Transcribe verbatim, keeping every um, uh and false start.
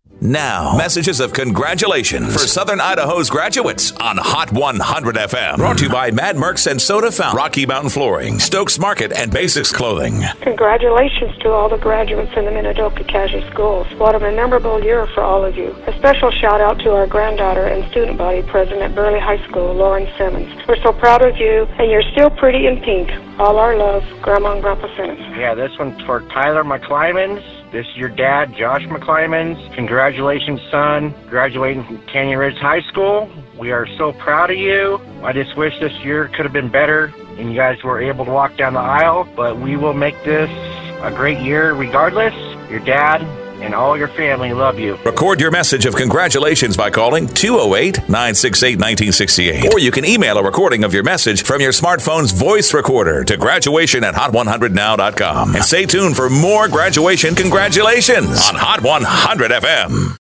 Now, messages of congratulations for Southern Idaho's graduates on Hot one hundred F M. Brought to you by Mad Mercs and Soda Fountain, Rocky Mountain Flooring, Stokes Market, and Basics Clothing. Congratulations to all the graduates in the Minidoka Catholic Schools. What a memorable year for all of you. A special shout out to our granddaughter and student body president at Burley High School, Lauren Simmons. We're so proud of you, and you're still pretty in pink. All our love, Grandma and Grandpa Simmons. Yeah, this one's for Tyler McClymans. This is your dad, Josh McClymans. Congratulations, son, graduating from Canyon Ridge High School. We are so proud of you. I just wish this year could have been better and you guys were able to walk down the aisle, but we will make this a great year regardless. Your dad and all your family love you. Record your message of congratulations by calling two oh eight, nine six eight, one nine six eight. Or you can email a recording of your message from your smartphone's voice recorder to graduation at hot one hundred now dot com. And stay tuned for more graduation congratulations on Hot one hundred F M.